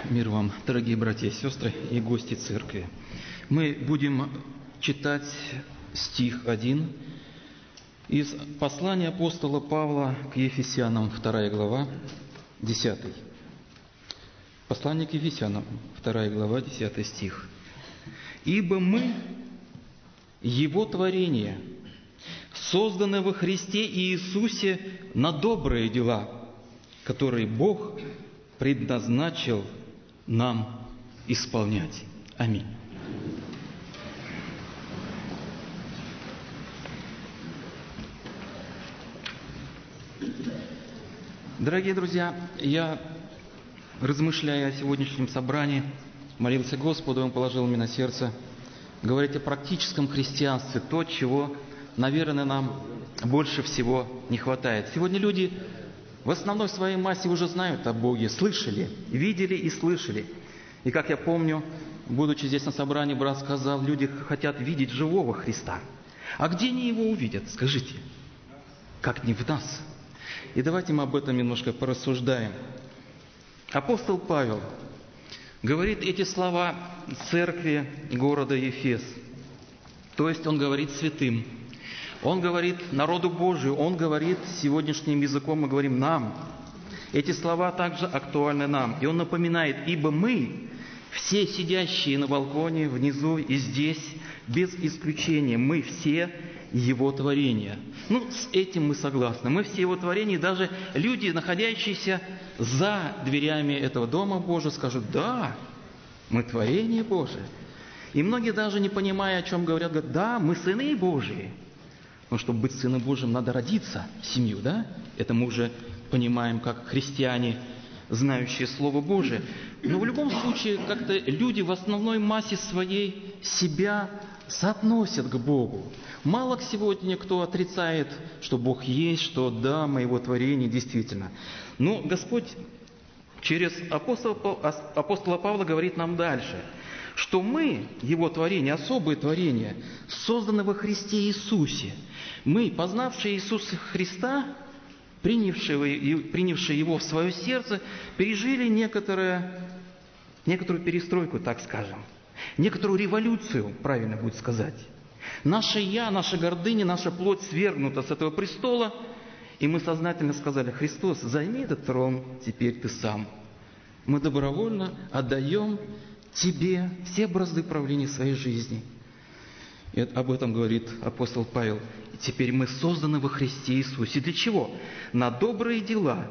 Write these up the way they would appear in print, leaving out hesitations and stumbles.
Мир вам, дорогие братья и сестры и гости церкви. Мы будем читать стих 1 из послания апостола Павла к Ефесянам, 2 глава, 10. Послание к Ефесянам, 2 глава, 10 стих. «Ибо мы, Его творение, созданы во Христе Иисусе на добрые дела, которые Бог предназначил нам исполнять». Аминь. Дорогие друзья, я, размышляя о сегодняшнем собрании, молился Господу, Он положил мне на сердце говорить о практическом христианстве, то, чего, наверное, нам больше всего не хватает. Сегодня люди в основной своей массе уже знают о Боге, слышали, видели и слышали. И как я помню, будучи здесь на собрании, брат сказал, люди хотят видеть живого Христа. А где они Его увидят, скажите? Как не в нас? И давайте мы об этом немножко порассуждаем. Апостол Павел говорит эти слова церкви города Ефес. То есть он говорит святым. Он говорит народу Божию, Он говорит сегодняшним языком, мы говорим нам. Эти слова также актуальны нам. И Он напоминает, ибо мы, все сидящие на балконе, внизу и здесь, без исключения, мы все Его творения. С этим мы согласны. Мы все Его творения, и даже люди, находящиеся за дверями этого Дома Божьего, скажут, да, мы творение Божие. И многие даже не понимая, о чем говорят, да, мы сыны Божии. Но чтобы быть сыном Божьим, надо родиться в семью, да? Это мы уже понимаем, как христиане, знающие Слово Божие. Но в любом случае, как-то люди в основной массе своей себя соотносят к Богу. Мало сегодня кто отрицает, что Бог есть, что да, мы Его творение, действительно. Но Господь через апостола Павла говорит нам дальше, что мы, Его творение, особые творения, созданы во Христе Иисусе. Мы, познавшие Иисуса Христа, принявшие Его в свое сердце, пережили некоторую перестройку, так скажем. Некоторую революцию, правильно будет сказать. Наше «я», наша гордыня, наша плоть свергнута с этого престола, и мы сознательно сказали, Христос, займи этот трон, теперь Ты сам. Мы добровольно отдаем Тебе все бразды правления своей жизни. И об этом говорит апостол Павел. И теперь мы созданы во Христе Иисусе. Для чего? На добрые дела.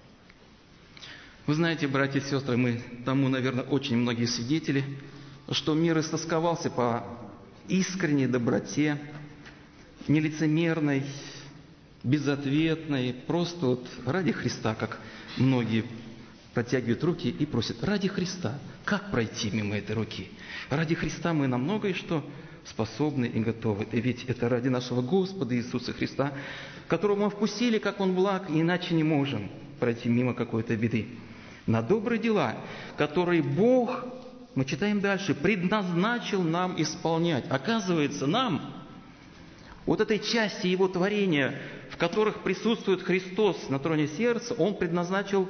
Вы знаете, братья и сестры, мы тому, наверное, очень многие свидетели, что мир истосковался по искренней доброте, нелицемерной, безответной, просто ради Христа, как многие протягивают руки и просят, ради Христа. Как пройти мимо этой руки? Ради Христа мы на многое что способны и готовы. И ведь это ради нашего Господа Иисуса Христа, которого мы вкусили, как Он благ, и иначе не можем пройти мимо какой-то беды. На добрые дела, которые Бог, мы читаем дальше, предназначил нам исполнять. Оказывается, нам, вот этой части Его творения, в которых присутствует Христос на троне сердца, Он предназначил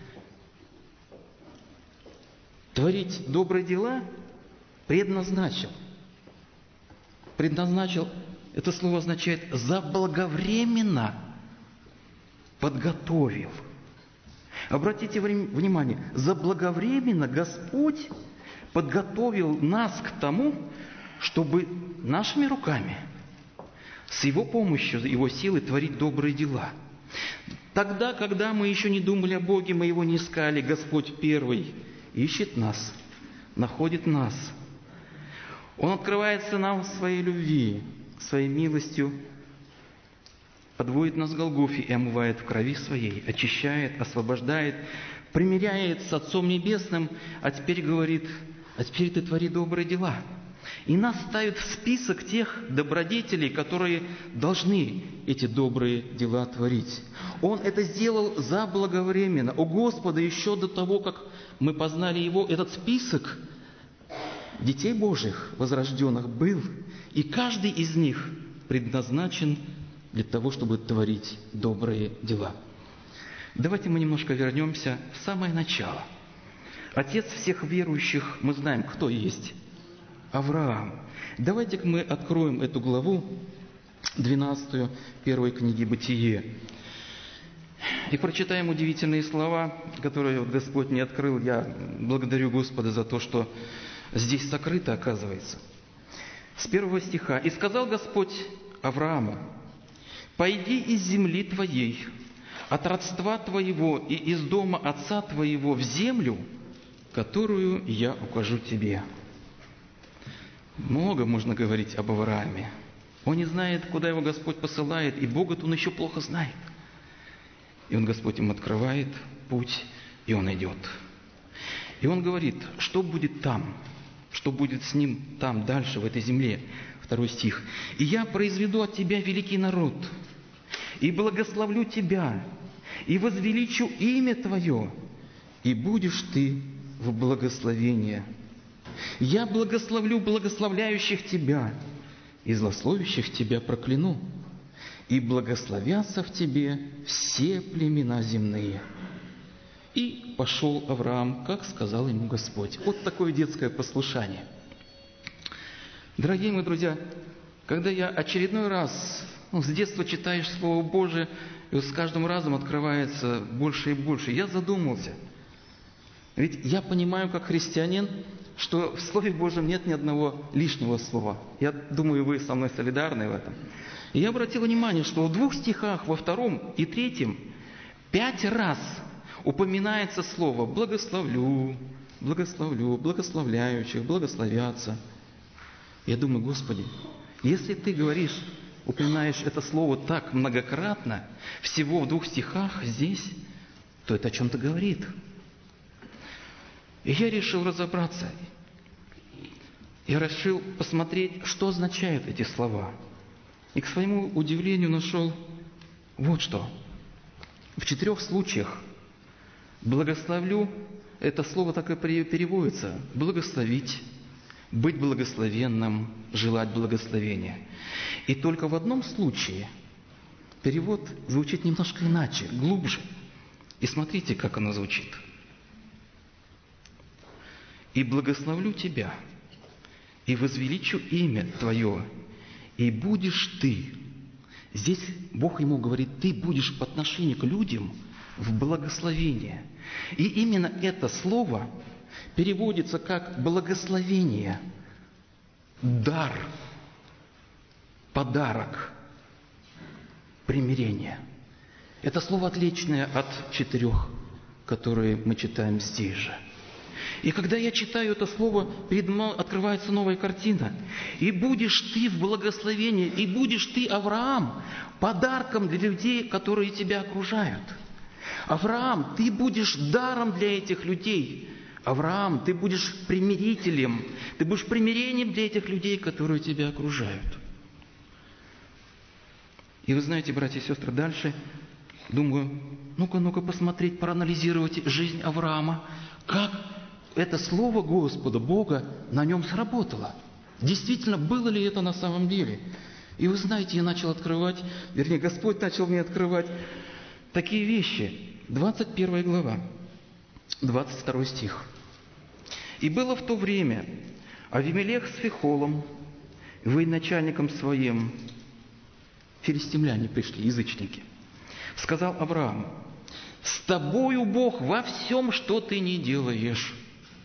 творить добрые дела, предназначил. Предназначил, это слово означает заблаговременно подготовил. Обратите внимание, заблаговременно Господь подготовил нас к тому, чтобы нашими руками, с Его помощью, Его силой творить добрые дела. Тогда, когда мы еще не думали о Боге, мы Его не искали, Господь первый ищет нас, находит нас. Он открывается нам в своей любви, своей милостью, подводит нас к Голгофе и омывает в крови своей, очищает, освобождает, примиряет с Отцом Небесным, а теперь говорит, а теперь ты твори добрые дела. И нас ставит в список тех добродетелей, которые должны эти добрые дела творить. Он это сделал заблаговременно. У Господа еще до того, как мы познали Его, этот список детей Божьих, возрожденных, был. И каждый из них предназначен для того, чтобы творить добрые дела. Давайте мы немножко вернемся в самое начало. Отец всех верующих, мы знаем, кто есть? Авраам. Давайте-ка мы откроем эту главу, 12 первой книги «Бытие». И прочитаем удивительные слова, которые вот Господь мне открыл. Я благодарю Господа за то, что здесь сокрыто, оказывается. С 1 стиха. «И сказал Господь Аврааму: пойди из земли твоей, от родства твоего и из дома отца твоего в землю, которую я укажу тебе». Много можно говорить об Аврааме. Он не знает, куда его Господь посылает, и Бога-то он еще плохо знает. И он, Господь, ему открывает путь, и он идет. И он говорит, что будет там, что будет с ним там, дальше, в этой земле. 2 стих. «И я произведу от тебя великий народ, и благословлю тебя, и возвеличу имя твое, и будешь ты в благословении. Я благословлю благословляющих тебя, и злословящих тебя прокляну, и благословятся в тебе все племена земные». И пошел Авраам, как сказал ему Господь. Вот такое детское послушание. Дорогие мои друзья, когда я очередной раз, с детства читаешь Слово Божие, и с каждым разом открывается больше и больше, я задумался. Ведь я понимаю, как христианин, что в Слове Божьем нет ни одного лишнего слова. Я думаю, вы со мной солидарны в этом. И я обратил внимание, что в 2 стихах, во 2 и 3, 5 раз упоминается слово «благословлю», «благословлю», «благословляющих», «благословятся». Я думаю, Господи, если Ты говоришь, упоминаешь это слово так многократно, всего в 2 стихах здесь, то это о чем-то говорит. И я решил разобраться. Я решил посмотреть, что означают эти слова. И к своему удивлению нашел вот что. В 4 случаях «благословлю» – это слово так и переводится – «благословить», «быть благословенным», «желать благословения». И только в одном случае перевод звучит немножко иначе, глубже. И смотрите, как оно звучит. «И благословлю тебя, и возвеличу имя твое, и будешь ты». Здесь Бог ему говорит, ты будешь по отношению к людям в благословение. И именно это слово переводится как благословение, дар, подарок, примирение. Это слово отличное от 4, которые мы читаем здесь же. И когда я читаю это слово, передо мной открывается новая картина. «И будешь ты в благословении, и будешь ты, Авраам, подарком для людей, которые тебя окружают». Авраам, ты будешь даром для этих людей. Авраам, ты будешь примирителем, ты будешь примирением для этих людей, которые тебя окружают. И вы знаете, братья и сестры, дальше думаю, ну-ка посмотреть, проанализировать жизнь Авраама, как это слово Господа, Бога, на нем сработало. Действительно, было ли это на самом деле? И вы знаете, я начал открывать, вернее, Господь начал мне открывать такие вещи. 21 глава, 22 стих. «И было в то время Авимелех с Фихолом, военачальником своим, филистимляне пришли, язычники, сказал Авраам: с тобою Бог во всем, что ты не делаешь.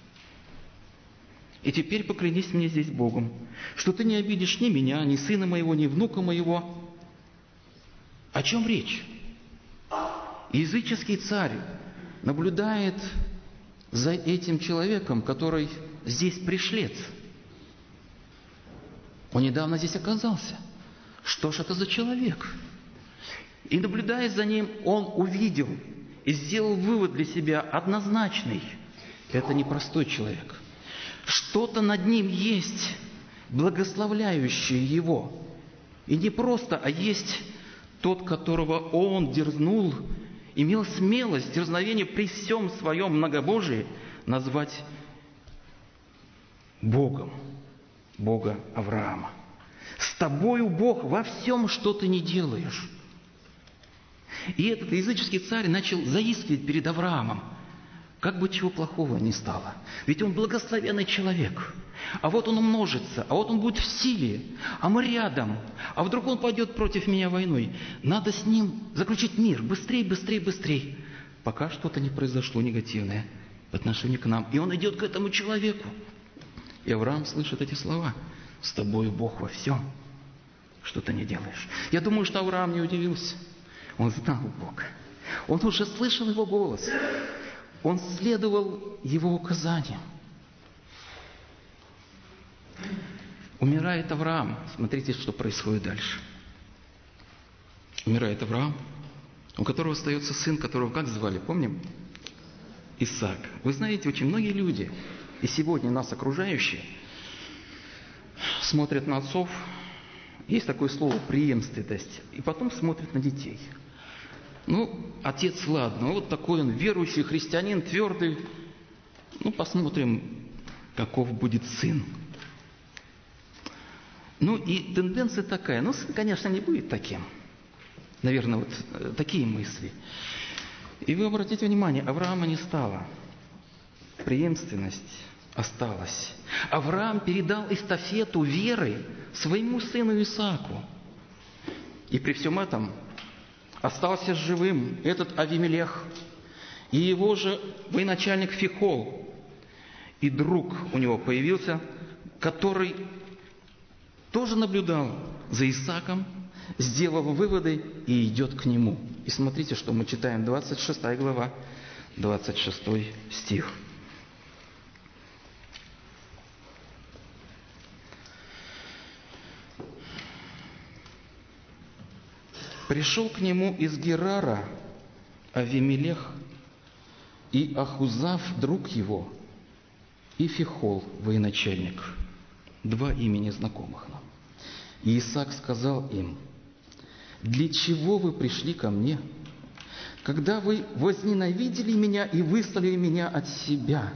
И теперь поклянись мне здесь Богом, что ты не обидишь ни меня, ни сына моего, ни внука моего». О чем речь? Языческий царь наблюдает за этим человеком, который здесь пришлец. Он недавно здесь оказался. Что ж это за человек? И наблюдая за ним, он увидел и сделал вывод для себя однозначный. Это непростой человек. Что-то над ним есть, благословляющее его. И не просто, а есть тот, которого он дерзнул, имел смелость, дерзновение при всем своем многобожии назвать Богом, Бога Авраама. С тобою Бог во всем, что ты не делаешь. И этот языческий царь начал заискивать перед Авраамом. как бы чего плохого ни стало. Ведь он благословенный человек. А вот он умножится, а вот он будет в силе, а мы рядом. А вдруг он пойдет против меня войной. Надо с ним заключить мир. Быстрей, быстрей, быстрей. Пока что-то не произошло негативное в отношении к нам. И он идет к этому человеку. И Авраам слышит эти слова. С тобой Бог во всем, что ты не делаешь. Я думаю, что Авраам не удивился. Он знал Бога. Он уже слышал Его голос. Он следовал Его указаниям. Умирает Авраам. Смотрите, что происходит дальше. Умирает Авраам, у которого остается сын, которого как звали, помним? Исаак. Вы знаете, очень многие люди, и сегодня нас окружающие, смотрят на отцов, есть такое слово преемственность, и потом смотрят на детей. Ну, отец, ладно, вот такой он верующий христианин, твердый. Ну, посмотрим, каков будет сын. Ну, и тенденция такая. Ну, сын, конечно, не будет таким. Наверное, вот такие мысли. И вы обратите внимание, Авраама не стало. Преемственность осталась. Авраам передал эстафету веры своему сыну Исааку. И при всем этом остался живым этот Авимелех и его же военачальник Фихол. И друг у него появился, который тоже наблюдал за Исааком, сделал выводы и идет к нему. И смотрите, что мы читаем, 26 глава, 26 стих. Пришел к нему из Герара Авимелех и Ахузав, друг его, и Фихол, военачальник. Два имени знакомых нам. И Исаак сказал им: «Для чего вы пришли ко мне, когда вы возненавидели меня и выслали меня от себя?»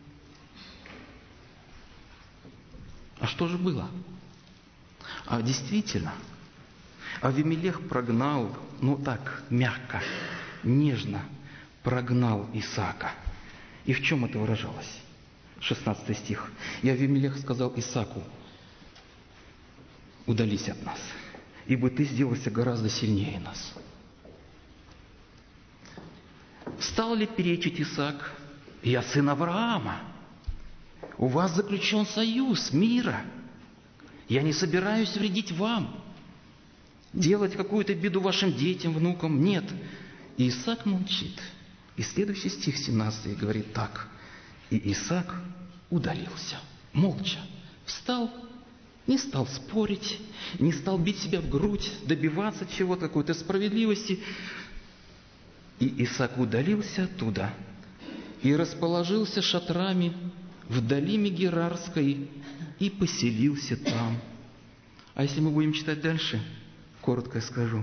А что же было? А действительно, Авимелех прогнал, ну так, мягко, нежно прогнал Исаака. И в чем это выражалось? 16 стих. «И Авимелех сказал Исааку: удались от нас, ибо ты сделался гораздо сильнее нас». Стал ли перечить Исаак: «Я сын Авраама, у вас заключен союз мира, я не собираюсь вредить вам, делать какую-то беду вашим детям, внукам». Нет. И Исаак молчит. И следующий стих 17 говорит так: «И Исаак удалился, молча, встал, не стал спорить, не стал бить себя в грудь, добиваться чего-то, какой-то справедливости. И Исаак удалился оттуда и расположился шатрами в долине Герарской и поселился там». А если мы будем читать дальше, коротко скажу.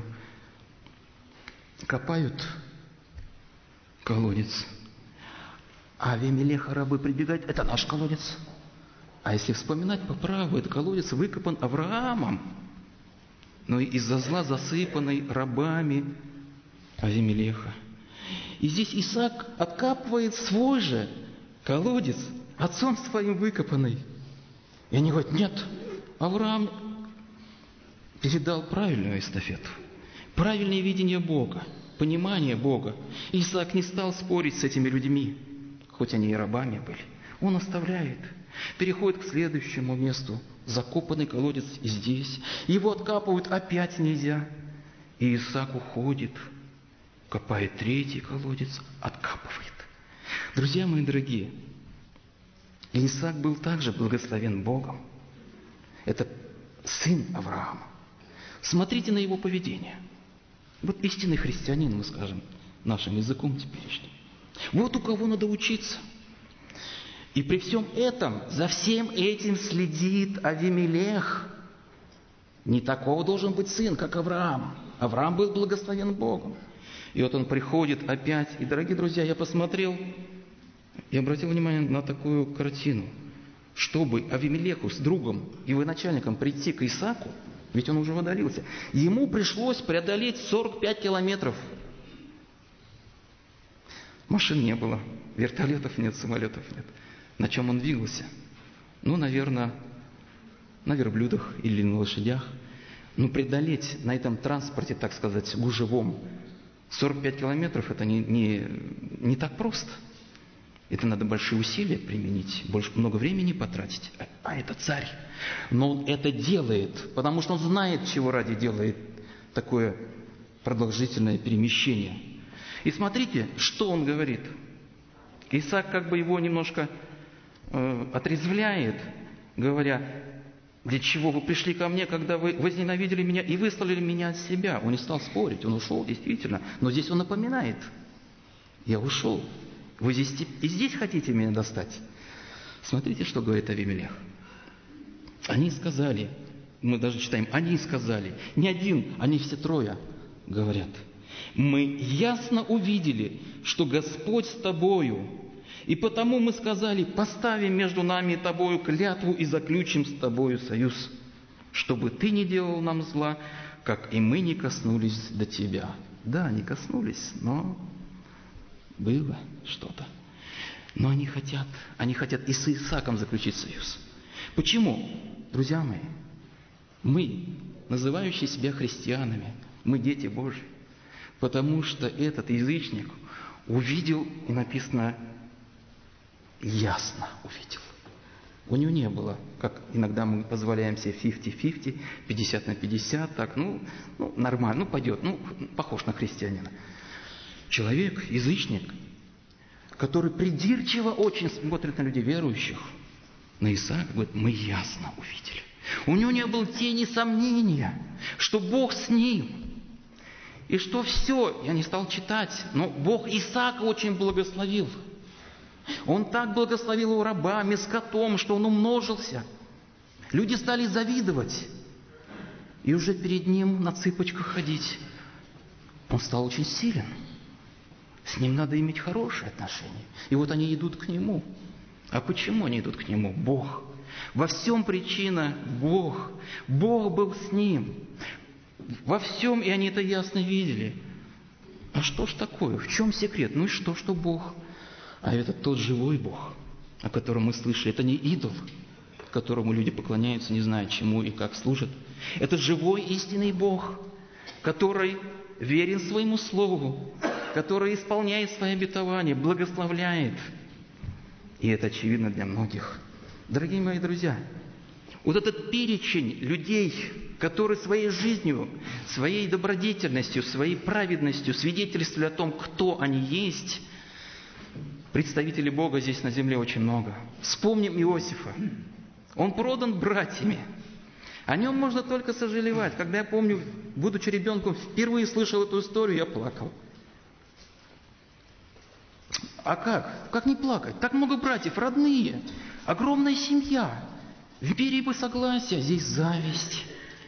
Копают колодец, а Авимелеха рабы прибегают: это наш колодец. А если вспоминать по праву, этот колодец выкопан Авраамом, но из-за зла засыпанный рабами Авимелеха. И здесь Исаак откапывает свой же колодец, отцом своим выкопанный. И они говорят: нет, Авраам передал правильную эстафету, правильное видение Бога, понимание Бога. Исаак не стал спорить с этими людьми, хоть они и рабами были. Он оставляет, переходит к следующему месту. Закопанный колодец здесь. Его откапывают, опять нельзя. И Исаак уходит, копает третий колодец, откапывает. Друзья мои дорогие, Исаак был также благословен Богом. Это сын Авраама. Смотрите на его поведение. Вот истинный христианин, мы скажем, нашим языком теперешним. Вот у кого надо учиться. И при всем этом, за всем этим следит Авимелех. Не такого должен быть сын, как Авраам. Авраам был благословен Богом. И вот он приходит опять. И, дорогие друзья, я посмотрел и обратил внимание на такую картину. Чтобы Авимелеху с другом и военачальником прийти к Исааку, ведь он уже удалился, ему пришлось преодолеть 45 километров. Машин не было, вертолетов нет, самолетов нет. На чем он двигался? Ну, наверное, на верблюдах или на лошадях. Но преодолеть на этом транспорте, так сказать, гужевом 45 километров, это не так просто. Это надо большие усилия применить, много времени потратить. А это царь. Но он это делает, потому что он знает, чего ради делает такое продолжительное перемещение. И смотрите, что он говорит. Исаак как бы его немножко отрезвляет, говоря: для чего вы пришли ко мне, когда вы возненавидели меня и выслали меня от себя? Он не стал спорить, он ушел, действительно. Но здесь он напоминает: я ушел. Вы здесь хотите меня достать? Смотрите, что говорит Авимелех. Они сказали, мы даже читаем, они сказали, не один, они все трое говорят: мы ясно увидели, что Господь с тобою, и потому мы сказали: поставим между нами и тобою клятву и заключим с тобою союз, чтобы ты не делал нам зла, как и мы не коснулись до тебя. Да, не коснулись, но было что-то. Но они хотят и с Исааком заключить союз. Почему? Друзья мои, мы, называющие себя христианами, мы дети Божьи, потому что этот язычник увидел, и написано, ясно увидел. У него не было, как иногда мы позволяем себе 50-50, 50/50, так, нормально, пойдет, похож на христианина. Человек, язычник, который придирчиво очень смотрит на людей верующих, на Исаака, говорит: мы ясно увидели. У него не было тени сомнения, что Бог с ним. И что все, я не стал читать, но Бог Исаака очень благословил. Он так благословил его рабами, скотом, что он умножился. Люди стали завидовать. И уже перед ним на цыпочках ходить. Он стал очень силен. С ним надо иметь хорошие отношения. И вот они идут к нему. А почему они идут к нему? Бог. Во всем причина Бог. Бог был с ним. Во всем, и они это ясно видели. А что ж такое? В чем секрет? Ну и что Бог? А это тот живой Бог, о котором мы слышали. Это не идол, которому люди поклоняются, не зная чему и как служат. Это живой истинный Бог, который верен своему слову, который исполняет свои обетования, благословляет. И это очевидно для многих. Дорогие мои друзья, вот этот перечень людей, которые своей жизнью, своей добродетельностью, своей праведностью свидетельствовали о том, кто они есть, представителей Бога здесь на земле очень много. Вспомним Иосифа. Он продан братьями. О нем можно только сожалевать. Когда я помню, будучи ребенком, впервые слышал эту историю, я плакал. А как? Как не плакать? Так много братьев, родные, огромная семья. В мире бы согласие, а здесь зависть.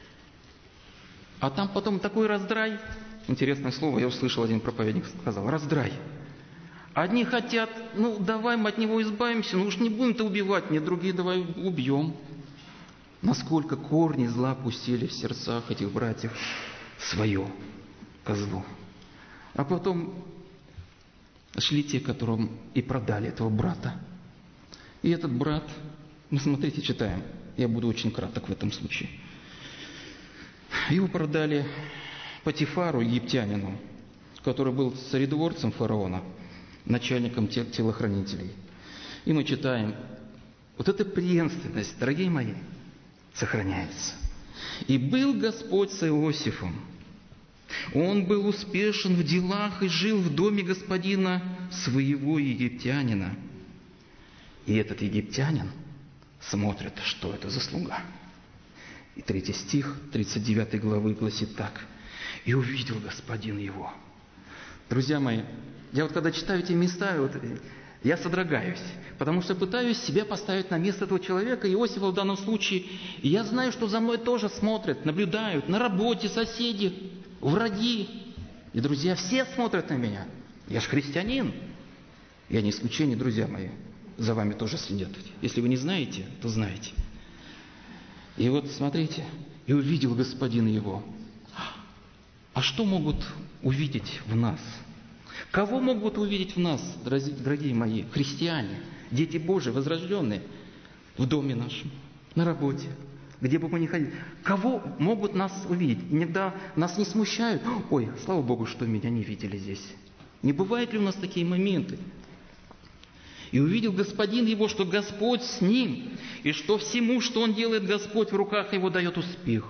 А там потом такой раздрай. Интересное слово, я услышал, один проповедник сказал: раздрай. Одни хотят, давай мы от него избавимся, уж не будем-то убивать, нет, другие давай убьем. Насколько корни зла пустили в сердцах этих братьев свое козлу. А потом шли те, которым и продали этого брата. И этот брат, смотрите, читаем, я буду очень краток в этом случае. Его продали Потифару, египтянину, который был царедворцем фараона, начальником телохранителей. И мы читаем, вот эта преемственность, дорогие мои, сохраняется. «И был Господь с Иосифом. Он был успешен в делах и жил в доме господина своего египтянина. И этот египтянин смотрит, что это за слуга». И 3 стих 39 главы гласит так: «И увидел господин его». Друзья мои, я вот когда читаю эти места, я содрогаюсь, потому что пытаюсь себя поставить на место этого человека, Иосифа в данном случае, и я знаю, что за мной тоже смотрят, наблюдают, на работе, соседи, враги. И, друзья, все смотрят на меня. Я же христианин. Я не исключение, друзья мои. За вами тоже следят. Если вы не знаете, то знаете. И вот смотрите, и увидел господин его. А что могут увидеть в нас? Кого могут увидеть в нас, дорогие мои, христиане, дети Божии, возрожденные, в доме нашем, на работе, где бы мы ни ходили? Кого могут нас увидеть? Иногда нас не смущают. Ой, слава Богу, что меня не видели здесь. Не бывает ли у нас такие моменты? И увидел господин его, что Господь с ним, и что всему, что он делает, Господь в руках его дает успех.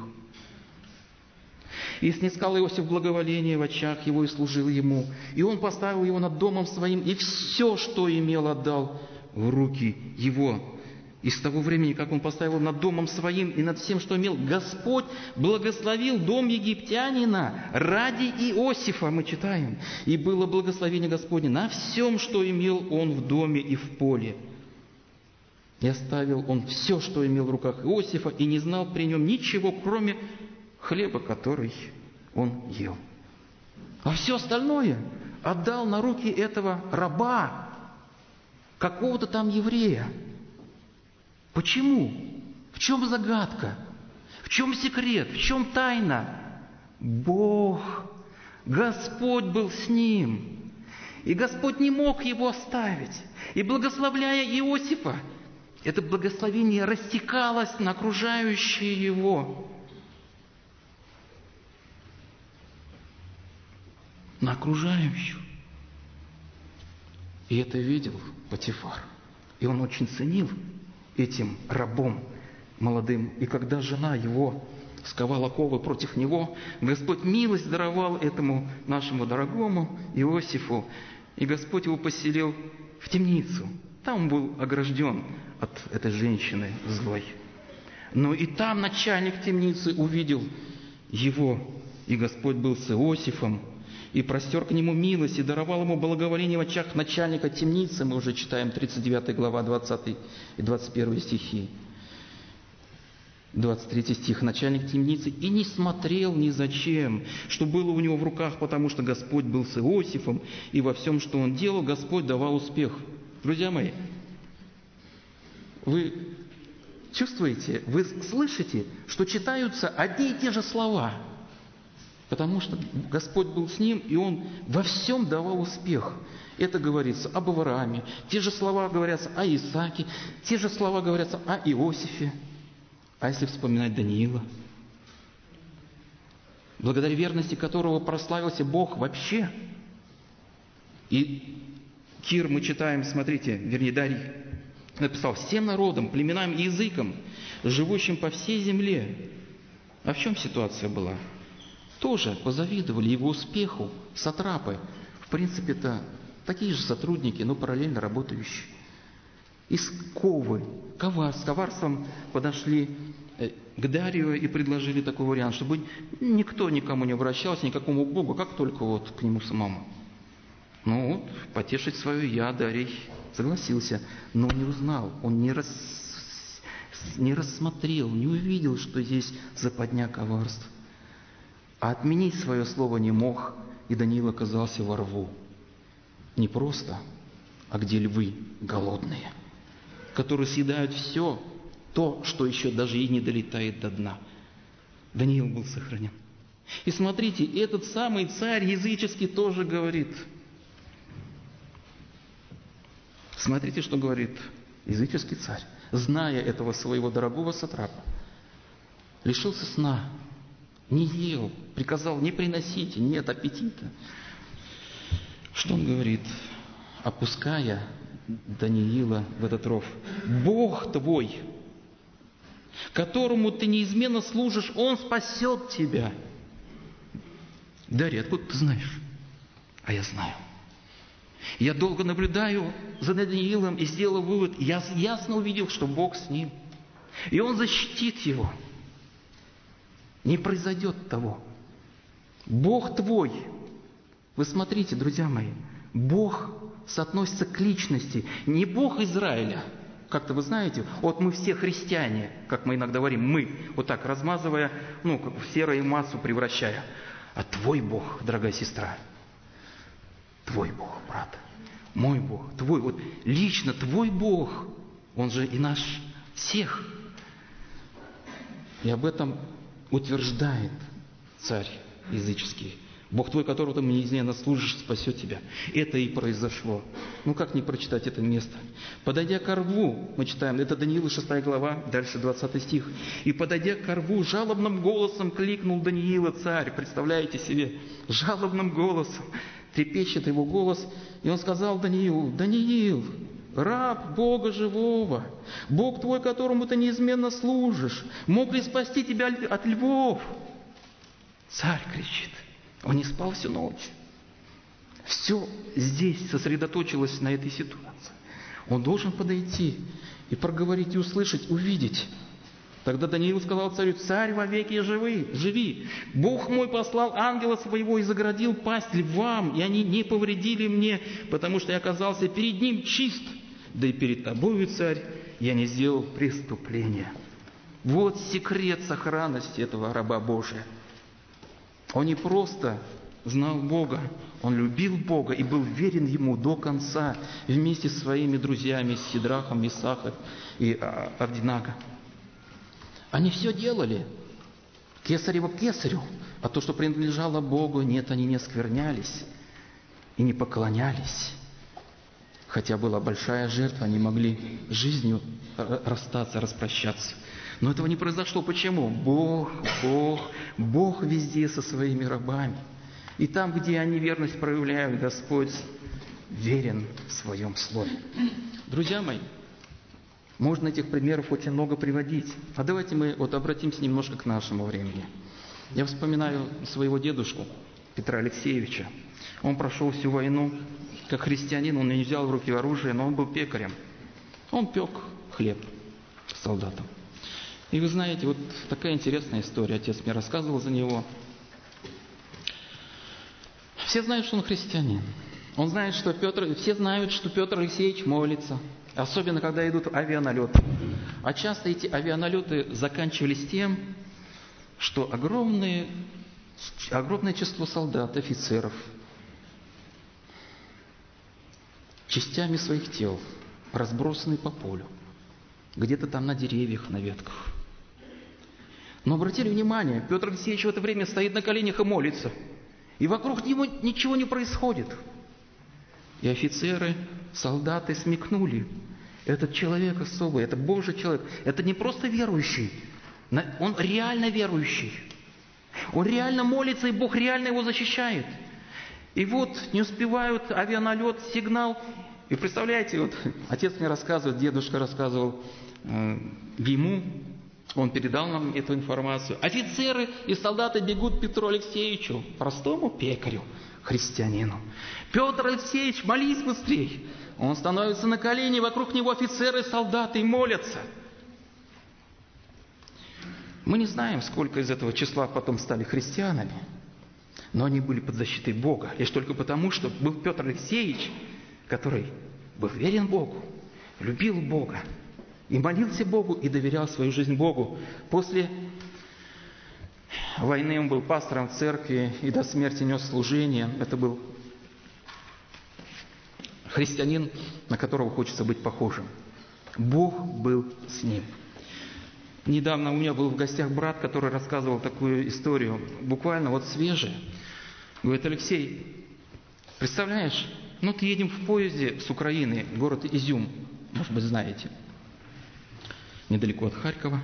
И снискал Иосиф благоволение в очах его и служил ему. И он поставил его над домом своим, и все, что имел, отдал в руки его. И с того времени, как он поставил над домом своим и над всем, что имел, Господь благословил дом египтянина ради Иосифа, мы читаем. И было благословение Господне на всем, что имел он в доме и в поле. И оставил он все, что имел в руках Иосифа, и не знал при нем ничего, кроме хлеба, который он ел. А все остальное отдал на руки этого раба, какого-то там еврея. Почему? В чем загадка? В чем секрет? В чем тайна? Бог, Господь был с ним. И Господь не мог его оставить. И благословляя Иосифа, это благословение растекалось на окружающие его. На окружающую. И это видел Потифар. И он очень ценил этим рабом молодым. И когда жена его сковала оковы против него, Господь милость даровал этому нашему дорогому Иосифу. И Господь его поселил в темницу. Там он был огражден от этой женщины злой. Но и там начальник темницы увидел его. И Господь был с Иосифом, и простер к нему милость, и даровал ему благоволение в очах начальника темницы. Мы уже читаем 39 глава, 20 и 21 стихи. 23 стих. Начальник темницы и не смотрел ни зачем, что было у него в руках, потому что Господь был с Иосифом, и во всем, что он делал, Господь давал успех. Друзья мои, вы чувствуете, вы слышите, что читаются одни и те же слова? Потому что Господь был с ним, и Он во всем давал успех. Это говорится об Аврааме. Те же слова говорятся о Исааке. Те же слова говорятся о Иосифе. А если вспоминать Даниила, благодаря верности которого прославился Бог вообще. И Кир, мы читаем, смотрите, вернее, Дарий написал: всем народам, племенам и языкам, живущим по всей земле. А в чем ситуация была? Тоже позавидовали его успеху сатрапы. В принципе-то такие же сотрудники, но параллельно работающие. Из ковы, с коварством подошли к Дарию и предложили такой вариант, чтобы никто никому не обращался, никакому Богу, как только вот к нему самому. Ну вот, потешить свое «я» Дарий согласился, но не узнал, он не рассмотрел, не увидел, что здесь западня коварств. А отменить свое слово не мог, и Даниил оказался во рву. Не просто, а где львы голодные, которые съедают все то, что еще даже и не долетает до дна. Даниил был сохранен. И смотрите, этот самый царь языческий тоже говорит. Смотрите, что говорит языческий царь, зная этого своего дорогого сатрапа. Лишился сна. Не ел, приказал: не приносите, нет аппетита. Что он говорит, опуская Даниила в этот ров? Бог твой, которому ты неизменно служишь, Он спасет тебя. Дарья, откуда ты знаешь? А я знаю. Я долго наблюдаю за Даниилом и сделал вывод, я ясно увидел, что Бог с ним. И Он защитит его. Не произойдет того. Бог твой. Вы смотрите, друзья мои, Бог соотносится к личности. Не Бог Израиля. Как-то вы знаете, вот мы все христиане, как мы иногда говорим, мы, вот так размазывая, как в серую массу превращая. А твой Бог, дорогая сестра, твой Бог, брат, мой Бог, твой, вот лично твой Бог, Он же и наш всех. И об этом утверждает царь языческий. Бог твой, которого ты неизменно служишь, спасет тебя. Это и произошло. Ну как не прочитать это место? Подойдя ко рву, мы читаем, это Даниила 6 глава, дальше 20 стих. И подойдя ко рву, жалобным голосом кликнул Даниила царь. Представляете себе, жалобным голосом трепещет его голос. И он сказал Даниилу: Даниил, раб Бога живого, Бог твой, которому ты неизменно служишь, мог ли спасти тебя от львов? Царь кричит. Он не спал всю ночь. Все здесь сосредоточилось на этой ситуации. Он должен подойти и проговорить, и услышать, увидеть. Тогда Даниил сказал царю: царь вовеки живи. Бог мой послал ангела своего и загородил пасть львам, и они не повредили мне, потому что я оказался перед ним чист. Да и перед тобою, царь, я не сделал преступления. Вот секрет сохранности этого раба Божия. Он не просто знал Бога, он любил Бога и был верен Ему до конца, вместе с своими друзьями Сидрахом, Месахом и Авдинаго. Они все делали кесарево кесарю, а то, что принадлежало Богу, нет, они не осквернялись и не поклонялись. Хотя была большая жертва, они могли жизнью расстаться, распрощаться. Но этого не произошло. Почему? Бог везде со своими рабами. И там, где они верность проявляют, Господь верен в своем слове. Друзья мои, можно этих примеров очень много приводить. А давайте мы обратимся немножко к нашему времени. Я вспоминаю своего дедушку Петра Алексеевича. Он прошел всю войну как христианин, он не взял в руки оружие, но он был пекарем. Он пек хлеб солдатам. И вы знаете, вот такая интересная история. Отец мне рассказывал за него. Все знают, что он христианин. Все знают, что Петр Алексеевич молится. Особенно, когда идут авианалеты. А часто эти авианалеты заканчивались тем, что огромное число солдат, офицеров, частями своих тел разбросаны по полю. Где-то там на деревьях, на ветках. Но обратили внимание, Петр Алексеевич в это время стоит на коленях и молится. И вокруг него ничего не происходит. И офицеры, солдаты смекнули. Этот человек особый, это Божий человек. Это не просто верующий. Он реально верующий. Он реально молится, и Бог реально его защищает. И вот не успевают авианалет, сигнал. И представляете, вот отец мне рассказывает, дедушка рассказывал ему, он передал нам эту информацию. Офицеры и солдаты бегут к Петру Алексеевичу, простому пекарю, христианину. Петр Алексеевич, молись быстрей. Он становится на колени, вокруг него офицеры, солдаты и молятся. Мы не знаем, сколько из этого числа потом стали христианами, но они были под защитой Бога. Лишь только потому, что был Петр Алексеевич, который был верен Богу, любил Бога, и молился Богу, и доверял свою жизнь Богу. После войны он был пастором в церкви и до смерти нес служение. Это был христианин, на которого хочется быть похожим. Бог был с ним. Недавно у меня был в гостях брат, который рассказывал такую историю, буквально вот свежая. Говорит: Алексей, представляешь, ты едем в поезде с Украины, город Изюм, может быть, знаете, недалеко от Харькова.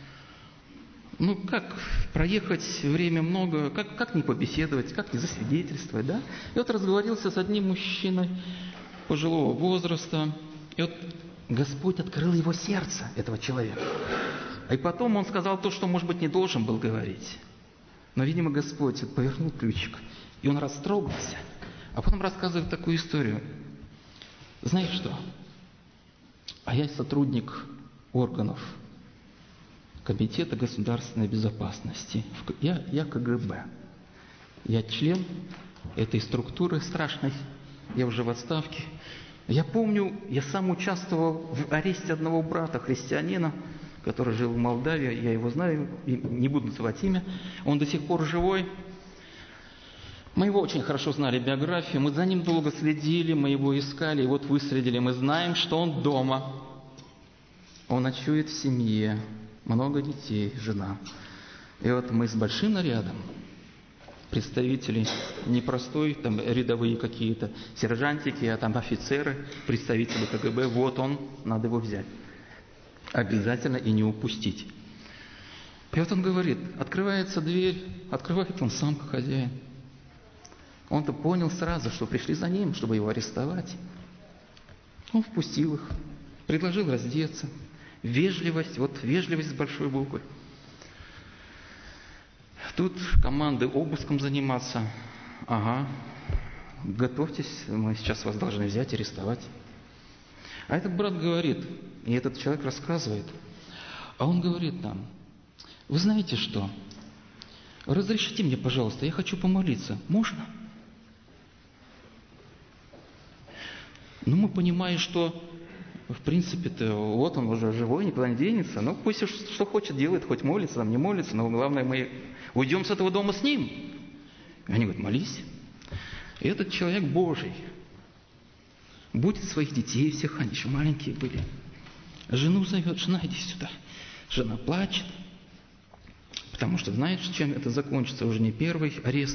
Как проехать, время много, как не побеседовать, как не засвидетельствовать, да? И вот разговорился с одним мужчиной пожилого возраста, и вот Господь открыл его сердце, этого человека. И потом он сказал то, что, может быть, не должен был говорить. Но, видимо, Господь повернул ключик, и он растрогался. А потом рассказывает такую историю. Знаешь что? А я сотрудник органов Комитета государственной безопасности. Я КГБ. Я член этой структуры страшной. Я уже в отставке. Я помню, я сам участвовал в аресте одного брата, христианина, который жил в Молдавии. Я его знаю, не буду называть имя. Он до сих пор живой. Мы его очень хорошо знали, биографию. Мы за ним долго следили, мы его искали. И вот выследили. Мы знаем, что он дома. Он ночует в семье. Много детей, жена. И вот мы с большим нарядом представителей, не простой, там, рядовые какие-то сержантики, а там офицеры, представители КГБ. Вот он, надо его взять. Обязательно и не упустить. И вот он говорит, открывается дверь, открывает он сам как хозяин. Он-то понял сразу, что пришли за ним, чтобы его арестовать. Он впустил их, предложил раздеться. Вежливость, вот вежливость с большой буквы. Тут команды обыском заниматься. Ага, готовьтесь, мы сейчас вас должны взять, арестовать. А этот брат говорит, и этот человек рассказывает, а он говорит нам, вы знаете что? Разрешите мне, пожалуйста, я хочу помолиться. Можно? Ну, мы понимаем, что, в принципе-то, вот он уже живой, никуда не денется. Ну, пусть что хочет делает, хоть молится, там не молится, но главное, мы уйдем с этого дома с ним. И они говорят, молись. И этот человек Божий будет своих детей всех, они еще маленькие были. Жену зовет, жена, иди сюда. Жена плачет, потому что знает, чем это закончится, уже не первый арест.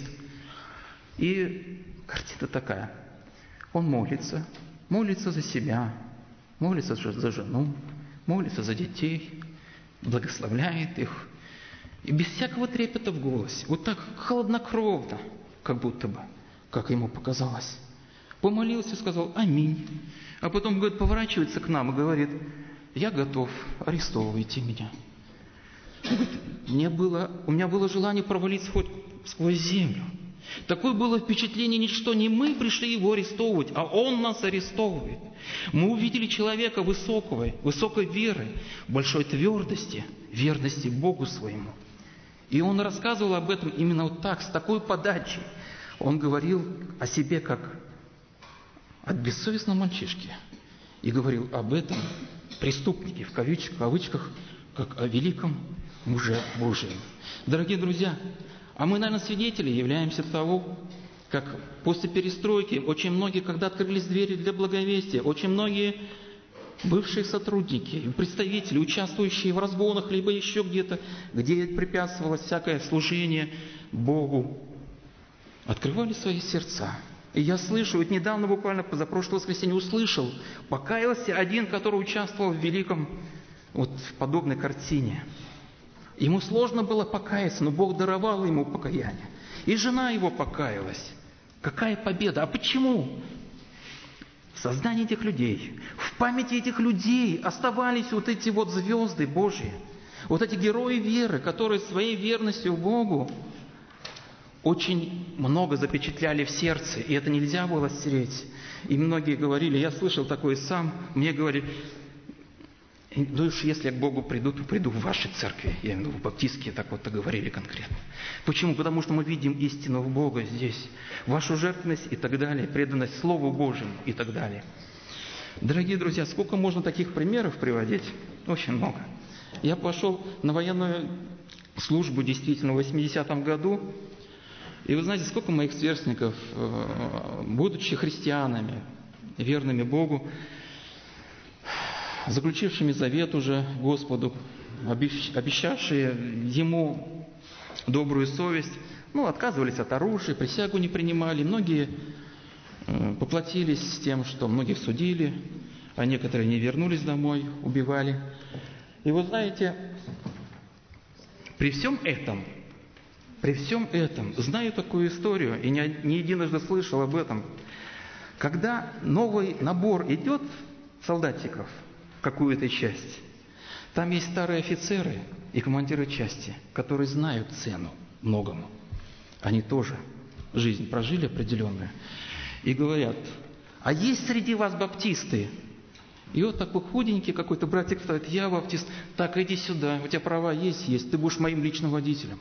И картина такая. Он молится за себя, молится за жену, молится за детей, благословляет их. И без всякого трепета в голосе, вот так хладнокровно, как будто бы, как ему показалось. Помолился, сказал «Аминь». А потом, говорит, поворачивается к нам и говорит, я готов, арестовывайте меня. Говорит, у меня было желание провалиться хоть сквозь землю. Такое было впечатление, ничто не мы пришли его арестовывать, а он нас арестовывает. Мы увидели человека высокой веры, большой твердости, верности Богу своему. И он рассказывал об этом именно вот так, с такой подачей. Он говорил о себе как от бессовестного мальчишки. И говорил об этом преступнике, в кавычках, как о великом муже Божьем. Дорогие друзья, а мы, наверное, свидетели являемся того, как после перестройки очень многие, когда открылись двери для благовестия, очень многие бывшие сотрудники, представители, участвующие в разгонах, либо еще где-то, где препятствовалось всякое служение Богу, открывали свои сердца. И я слышу, вот недавно, буквально позапрошлое воскресенье, услышал, покаялся один, который участвовал в великом, вот в подобной картине. Ему сложно было покаяться, но Бог даровал ему покаяние. И жена его покаялась. Какая победа! А почему? В сознании этих людей, в памяти этих людей оставались вот эти вот звезды Божьи, вот эти герои веры, которые своей верностью Богу очень много запечатляли в сердце, и это нельзя было стереть. И многие говорили, я слышал такое сам, мне говорили, ну уж если я к Богу приду, то приду в вашей церкви. Я имею в виду, в баптистские так вот говорили конкретно. Почему? Потому что мы видим истину в Бога здесь. Вашу жертвенность и так далее, преданность Слову Божьему и так далее. Дорогие друзья, сколько можно таких примеров приводить? Очень много. Я пошел на военную службу действительно в 80-м году. И вы знаете, сколько моих сверстников, будучи христианами, верными Богу, заключившими завет уже Господу, обещавшие Ему добрую совесть, отказывались от оружия, присягу не принимали. Многие поплатились с тем, что многих судили, а некоторые не вернулись домой, убивали. И вы знаете, при всем этом, знаю такую историю, и не единожды слышал об этом, когда новый набор идет солдатиков, какую-то часть. Там есть старые офицеры и командиры части, которые знают цену многому. Они тоже жизнь прожили определенную. И говорят, а есть среди вас баптисты? И вот такой худенький какой-то братик встает, я баптист, так иди сюда, у тебя права есть, ты будешь моим личным водителем.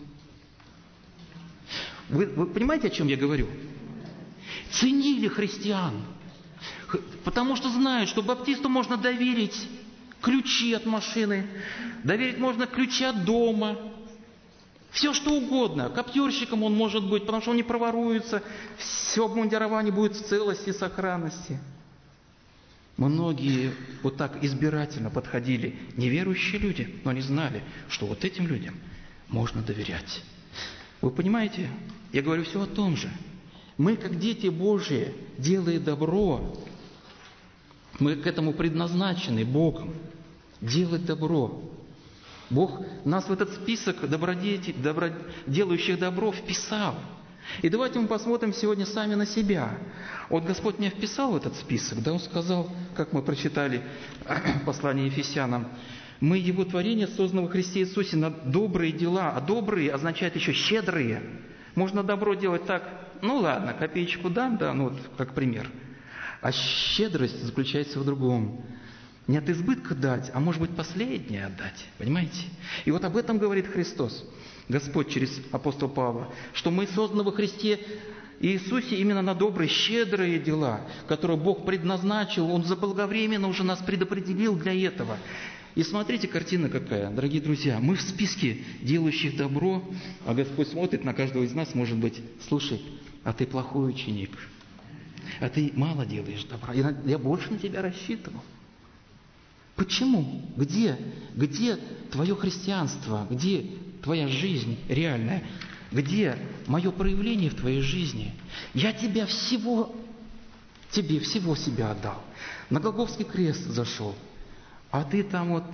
Вы понимаете, о чем я говорю? Ценили христиан. Потому что знают, что баптисту можно доверить ключи от машины, доверить можно ключи от дома, все что угодно. Коптерщиком он может быть, потому что он не проворуется, все обмундирование будет в целости и сохранности. Многие вот так избирательно подходили, неверующие люди, но они знали, что вот этим людям можно доверять. Вы понимаете? Я говорю все о том же. Мы, как дети Божьи, делая добро, мы к этому предназначены Богом. Делать добро. Бог нас в этот список делающих добро вписал. И давайте мы посмотрим сегодня сами на себя. Вот Господь меня вписал в этот список, да, Он сказал, как мы прочитали послание Ефесянам, мы Его творение, созданное во Христе Иисусе, на добрые дела. А добрые означает еще щедрые. Можно добро делать так, ну ладно, копеечку дам, да, ну вот как пример. А щедрость заключается в другом. Не от избытка дать, а может быть последнее отдать. Понимаете? И вот об этом говорит Христос, Господь через апостола Павла, что мы созданы во Христе Иисусе именно на добрые, щедрые дела, которые Бог предназначил, Он заблаговременно уже нас предопределил для этого. И смотрите, картина какая, дорогие друзья. Мы в списке делающих добро, а Господь смотрит на каждого из нас, может быть, слушай, а ты плохой ученик, а ты мало делаешь добра, я больше на тебя рассчитывал. Почему? Где твое христианство? Где твоя жизнь реальная? Где мое проявление в твоей жизни? Я тебе всего себя отдал. На Голгофский крест зашел. А ты там вот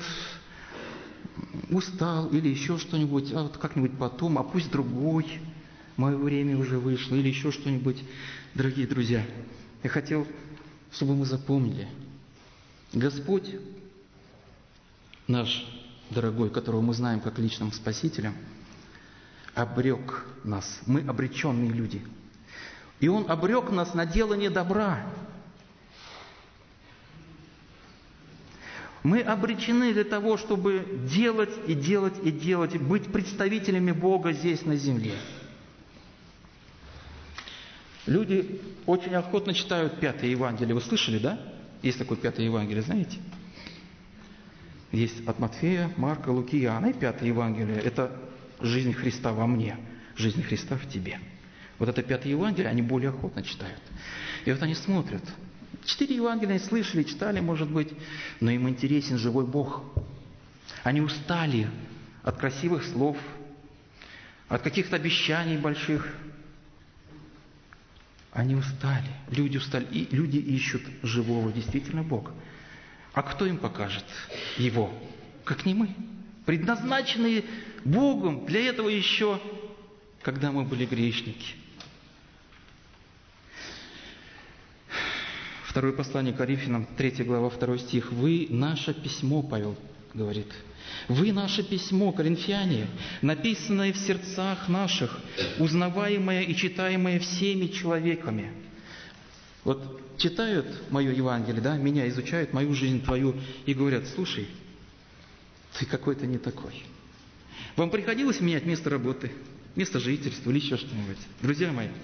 устал или еще что-нибудь, а вот как-нибудь потом, а пусть другой, мое время уже вышло, или еще что-нибудь. Дорогие друзья, я хотел, чтобы мы запомнили, Господь наш дорогой, которого мы знаем как личным Спасителем, обрек нас. Мы обреченные люди. И Он обрек нас на делание добра. Мы обречены для того, чтобы делать и делать и делать, быть представителями Бога здесь на земле. Люди очень охотно читают 5 Евангелие. Вы слышали, да? Есть такое 5 Евангелие, знаете? Есть от Матфея, Марка, Луки, Иоанна. И 5 Евангелие – это жизнь Христа во мне, жизнь Христа в тебе. Вот это 5 Евангелие они более охотно читают. И вот они смотрят. 4 Евангелия они слышали, читали, может быть, но им интересен живой Бог. Они устали от красивых слов, от каких-то обещаний больших. Они устали, люди устали, и люди ищут живого, действительно Бога. А кто им покажет Его? Как не мы. Предназначенные Богом для этого еще, когда мы были грешники. Второе послание Коринфянам, 3 глава, 2 стих. «Вы наше письмо», Павел говорит, «вы наше письмо, коринфяне, написанное в сердцах наших, узнаваемое и читаемое всеми человеками». Вот читают мое Евангелие, да, меня изучают, мою жизнь твою, и говорят, слушай, ты какой-то не такой. Вам приходилось менять место работы, место жительства или еще что-нибудь? Друзья мои,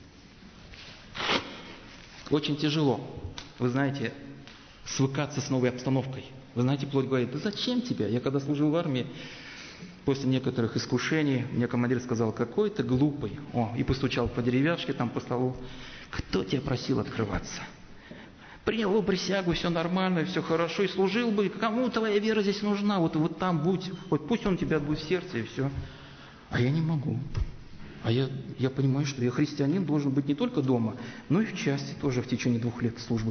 очень тяжело, вы знаете, свыкаться с новой обстановкой. Вы знаете, плоть говорит, да зачем тебе? Я когда служил в армии, после некоторых искушений, мне командир сказал, какой ты глупый. И постучал по деревяшке, там по столу. Кто тебя просил открываться? Принял присягу, все нормально, все хорошо, и служил бы. Кому твоя вера здесь нужна? Вот там будь, вот пусть он тебя будет в сердце, и все. А я не могу. А я понимаю, что я христианин, должен быть не только дома, но и в части тоже в течение 2 лет службы.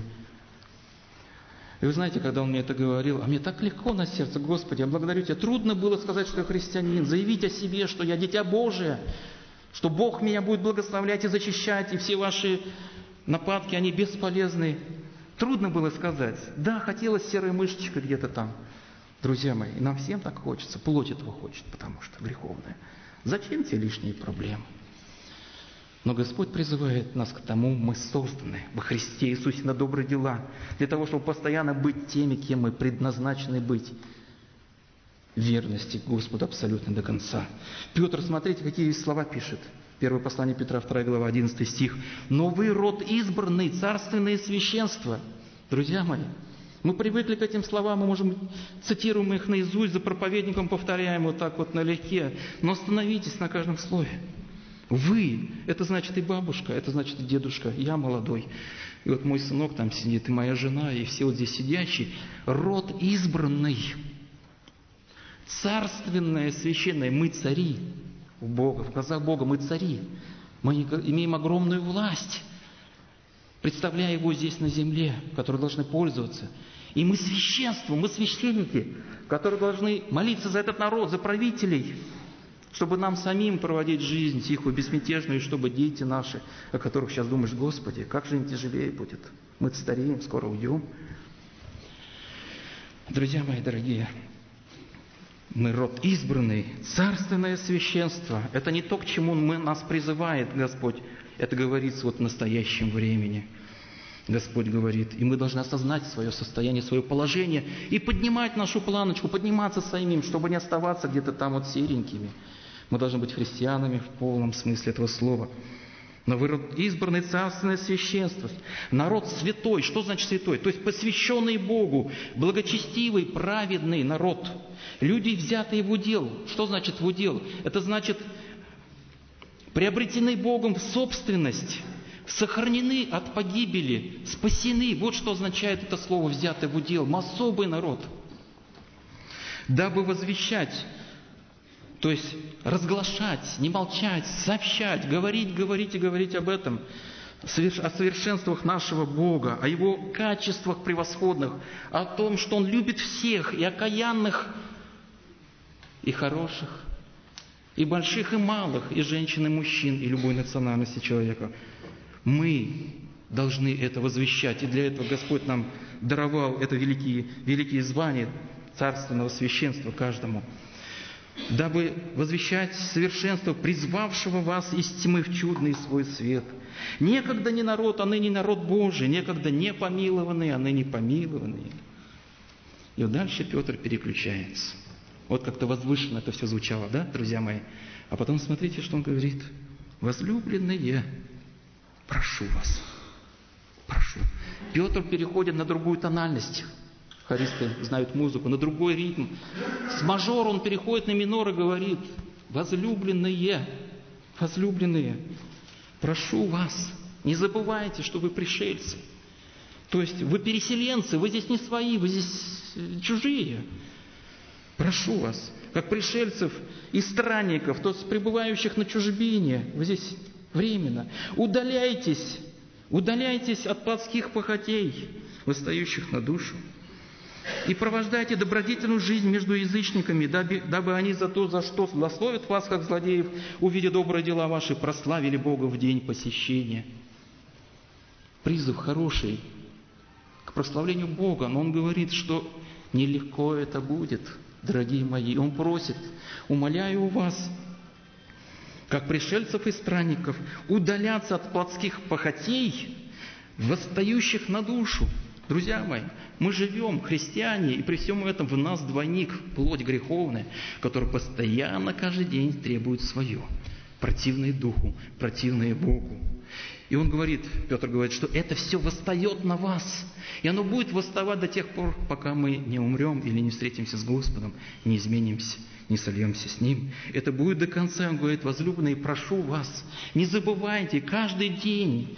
И вы знаете, когда он мне это говорил, а мне так легко на сердце, Господи, я благодарю Тебя. Трудно было сказать, что я христианин, заявить о себе, что я дитя Божие, что Бог меня будет благословлять и защищать, и все ваши нападки, они бесполезны. Трудно было сказать. Да, хотелось серая мышечка где-то там. Друзья мои, и нам всем так хочется, плоть этого хочет, потому что греховная. Зачем те лишние проблемы? Но Господь призывает нас к тому, мы созданы во Христе Иисусе на добрые дела, для того, чтобы постоянно быть теми, кем мы предназначены быть. Верности Господу абсолютно до конца. Петр, смотрите, какие слова пишет. Первое послание Петра, 2 глава, 11 стих. «Но вы род избранный, царственное священство». Друзья мои, мы привыкли к этим словам, мы можем цитируем их наизусть, за проповедником повторяем вот так вот налегке, но остановитесь на каждом слове. Вы, это значит и бабушка, это значит и дедушка, я молодой. И вот мой сынок там сидит, и моя жена, и все вот здесь сидящие. Род избранный, царственное, священное, мы цари. в Бога, в глазах Бога мы цари. Мы имеем огромную власть, представляя Его здесь на земле, которой должны пользоваться. И мы священство, мы священники, которые должны молиться за этот народ, за правителей, чтобы нам самим проводить жизнь тихую, безмятежную, и чтобы дети наши, о которых сейчас думаешь: Господи, как же им тяжелее будет. Мы стареем, скоро уйдем. Друзья мои дорогие, мы род избранный, царственное священство. Это не то, к чему нас призывает Господь. Это говорится вот в настоящем времени. Господь говорит, и мы должны осознать свое состояние, свое положение и поднимать нашу планочку, подниматься самим, чтобы не оставаться где-то там вот серенькими. Мы должны быть христианами в полном смысле этого слова. Но вы род избранный, царственное священство, народ святой. Что значит святой? То есть посвященный Богу, благочестивый, праведный народ. Люди, взятые в удел. Что значит в удел? Это значит приобретены Богом в собственность, сохранены от погибели, спасены. Вот что означает это слово «взятый в удел». Мы особый народ. Дабы возвещать, то есть разглашать, не молчать, сообщать, говорить и говорить об этом, о совершенствах нашего Бога, о Его качествах превосходных, о том, что Он любит всех, и окаянных, и хороших, и больших, и малых, и женщин, и мужчин, и любой национальности человека. Мы должны это возвещать, и для этого Господь нам даровал это великие звания царственного священства каждому, дабы возвещать совершенство призвавшего вас из тьмы в чудный свой свет. Некогда не народ, а ныне народ Божий, некогда не помилованный, а ныне помилованный. И вот дальше Петр переключается. Вот как-то возвышенно это все звучало, да, друзья мои? А потом смотрите, что он говорит. Возлюбленные, прошу вас, прошу. Петр переходит на другую тональность. Хористы знают музыку, на другой ритм. С мажора он переходит на минор и говорит: возлюбленные, прошу вас, не забывайте, что вы пришельцы. То есть вы переселенцы, вы здесь не свои, вы здесь чужие. Прошу вас, как пришельцев и странников, то есть пребывающих на чужбине, вы здесь временно. Удаляйтесь от плотских похотей, восстающих на душу. И провождайте добродетельную жизнь между язычниками, дабы они за то, за что злословят вас, как злодеев, увидя добрые дела ваши, прославили Бога в день посещения. Призыв хороший к прославлению Бога, но он говорит, что нелегко это будет, дорогие мои. Он просит: умоляю у вас, как пришельцев и странников, удаляться от плотских похотей, восстающих на душу. Друзья мои, мы живем, христиане, и при всем этом в нас двойник, плоть греховная, который постоянно, каждый день требует свое. Противные Духу, противные Богу. И он говорит, Петр говорит, что это все восстает на вас. И оно будет восставать до тех пор, пока мы не умрем или не встретимся с Господом, не изменимся, не сольемся с Ним. Это будет до конца. Он говорит: возлюбленные, прошу вас, не забывайте, каждый день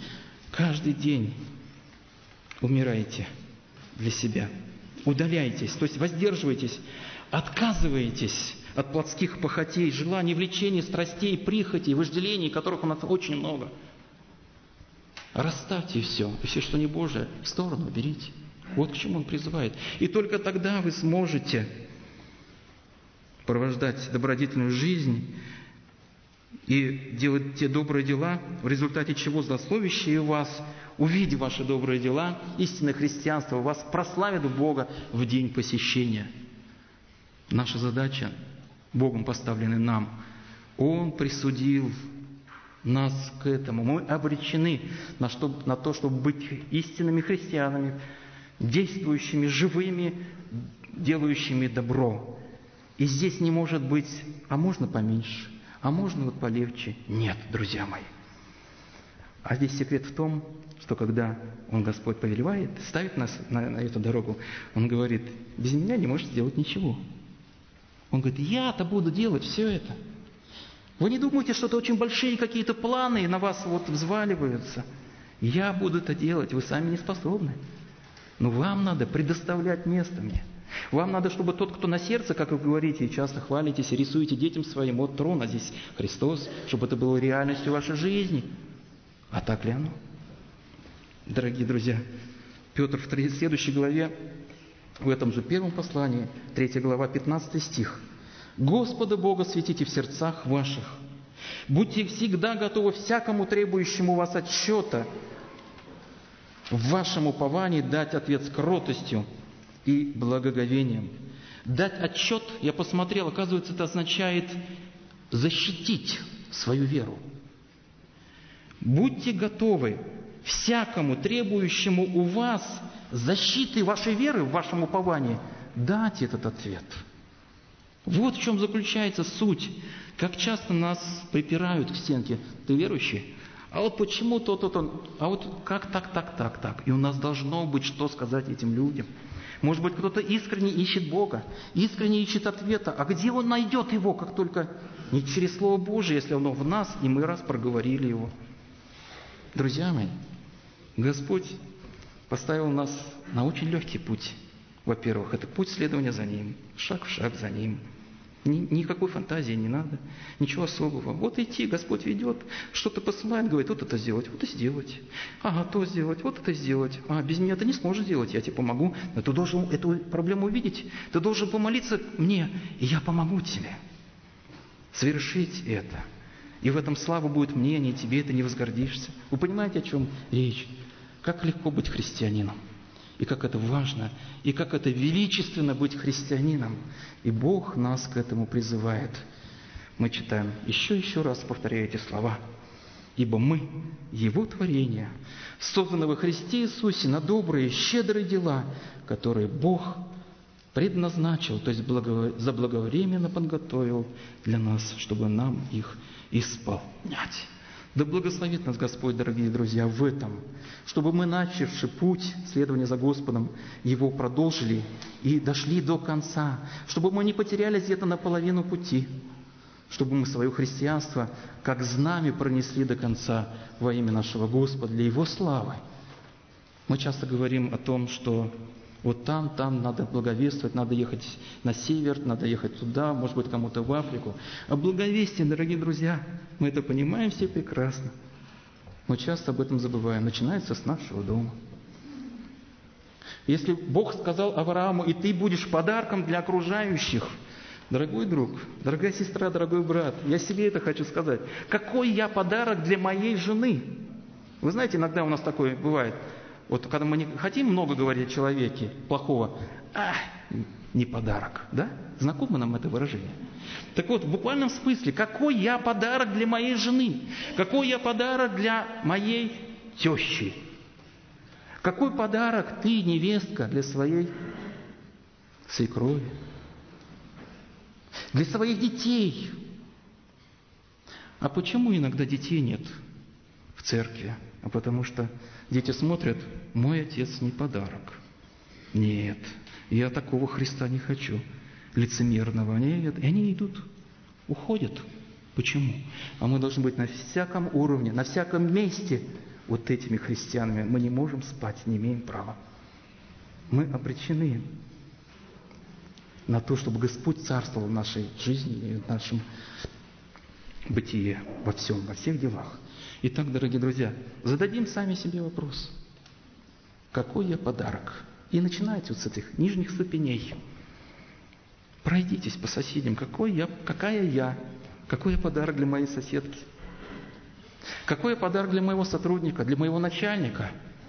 умирайте для себя. Удаляйтесь, то есть воздерживайтесь, отказывайтесь от плотских похотей, желаний, влечений, страстей, прихотей, вожделений, которых у нас очень много. Расставьте все, и все, что не Божие, в сторону берите. Вот к чему Он призывает. И только тогда вы сможете провождать добродетельную жизнь и делать те добрые дела, в результате чего злословящие вас, увидя ваши добрые дела, истинное христианство, вас прославит Бога в день посещения. Наша задача, Богом поставленная нам, Он присудил нас к этому. Мы обречены на то, чтобы быть истинными христианами, действующими, живыми, делающими добро. И здесь не может быть: а можно поменьше, а можно вот полегче. Нет, друзья мои. А здесь секрет в том, что когда Он, Господь, повелевает, ставит нас на эту дорогу, Он говорит: без меня не можете сделать ничего. Он говорит: я-то буду делать все это. Вы не думайте, что это очень большие какие-то планы на вас вот взваливаются. Я буду это делать, вы сами не способны. Но вам надо предоставлять место мне. Вам надо, чтобы тот, кто на сердце, как вы говорите, и часто хвалитесь, и рисуете детям своим, вот трон, а здесь Христос, чтобы это было реальностью вашей жизни. А так ли оно? Дорогие друзья, Петр в следующей главе, в этом же первом послании, 3 глава, 15 стих. «Господа Бога светите в сердцах ваших, будьте всегда готовы всякому требующему вас отчета, в вашем уповании дать ответ с кротостью и благоговением». Дать отчет, я посмотрел, оказывается, это означает защитить свою веру. Будьте готовы всякому требующему у вас защиты вашей веры в вашем уповании дать этот ответ. Вот в чем заключается суть. Как часто нас припирают к стенке. Ты верующий? А вот почему то. А вот как так. И у нас должно быть что сказать этим людям. Может быть, кто-то искренне ищет Бога, искренне ищет ответа. А где он найдет его, как только не через Слово Божие, если оно в нас, и мы раз проговорили его. Друзья мои, Господь поставил нас на очень легкий путь. Во-первых, это путь следования за Ним, шаг в шаг за Ним. Никакой фантазии не надо, ничего особого. Вот идти, Господь ведет, что-то посылает, говорит, вот это сделать, вот это сделать. Ага, то сделать, вот это сделать. А, без меня ты не сможешь сделать, я тебе помогу. Но ты должен эту проблему увидеть, ты должен помолиться мне, и я помогу тебе совершить это. И в этом слава будет мне, а не тебе, ты не возгордишься. Вы понимаете, о чем речь? Как легко быть христианином. И как это важно, и как это величественно быть христианином. И Бог нас к этому призывает. Мы читаем, еще раз повторяю эти слова. «Ибо мы, Его творение, созданы во Христе Иисусе на добрые, щедрые дела, которые Бог предназначил, то есть заблаговременно подготовил для нас, чтобы нам их исполнять». Да благословит нас Господь, дорогие друзья, в этом, чтобы мы, начавши путь следования за Господом, его продолжили и дошли до конца, чтобы мы не потерялись где-то на половину пути, чтобы мы свое христианство как знамя пронесли до конца во имя нашего Господа, для Его славы. Мы часто говорим о том, что вот там надо благовествовать, надо ехать на север, надо ехать туда, может быть, кому-то в Африку. А благовестие, дорогие друзья, мы это понимаем все прекрасно. Мы часто об этом забываем. Начинается с нашего дома. Если Бог сказал Аврааму, и ты будешь подарком для окружающих, дорогой друг, дорогая сестра, дорогой брат, я себе это хочу сказать. Какой я подарок для моей жены? Вы знаете, иногда у нас такое бывает. Вот когда мы не хотим много говорить о человеке плохого, не подарок, да? Знакомо нам это выражение? Так вот, в буквальном смысле, какой я подарок для моей жены? Какой я подарок для моей тещи? Какой подарок ты, невестка, для своей свекрови? Для своих детей? А почему иногда детей нет в церкви? А потому что дети смотрят, мой отец не подарок. Нет, я такого Христа не хочу, лицемерного. Нет, и они идут, уходят. Почему? А мы должны быть на всяком уровне, на всяком месте вот этими христианами. Мы не можем спать, не имеем права. Мы обречены на то, чтобы Господь царствовал в нашей жизни и в нашем бытие, во всем, во всех делах. Итак, дорогие друзья, зададим сами себе вопрос. Какой я подарок? И начинайте вот с этих нижних ступеней. Пройдитесь по соседям. Какой я подарок для моей соседки? Какой я подарок для моего сотрудника, для моего начальника?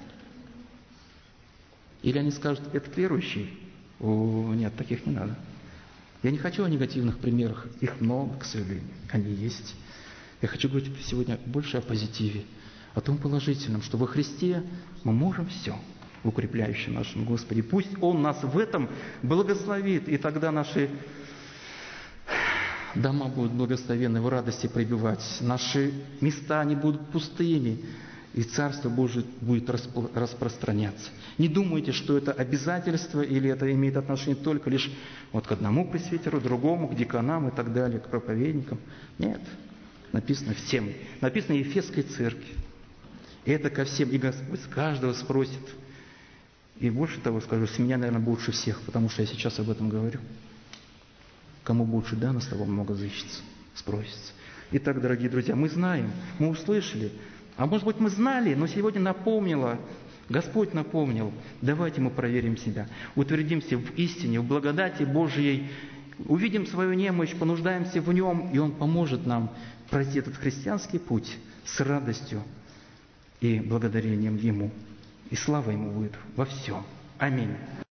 Или они скажут, этот верующий? О, нет, таких не надо. Я не хочу о негативных примерах. Их много, к сожалению. Они есть. Я хочу говорить сегодня больше о позитиве, о том положительном, что во Христе мы можем все, в укрепляющем нашем Господе. Пусть Он нас в этом благословит, и тогда наши дома будут благословенны, в радости пребывать, наши места не будут пустыми, и Царство Божие будет распространяться. Не думайте, что это обязательство, или это имеет отношение только лишь вот к одному пресвитеру, другому, к деканам и так далее, к проповедникам. Нет. Написано всем. Написано Ефесской церкви. Это ко всем. И Господь с каждого спросит. И больше того скажу, с меня, наверное, лучше всех, потому что я сейчас об этом говорю. Кому больше дано, с того много взыщется, спросится. Итак, дорогие друзья, мы знаем, мы услышали, а может быть мы знали, но сегодня напомнило, Господь напомнил. Давайте мы проверим себя, утвердимся в истине, в благодати Божьей, увидим свою немощь, понуждаемся в Нем, и Он поможет нам пройти этот христианский путь с радостью и благодарением Ему. И слава Ему будет во всем. Аминь.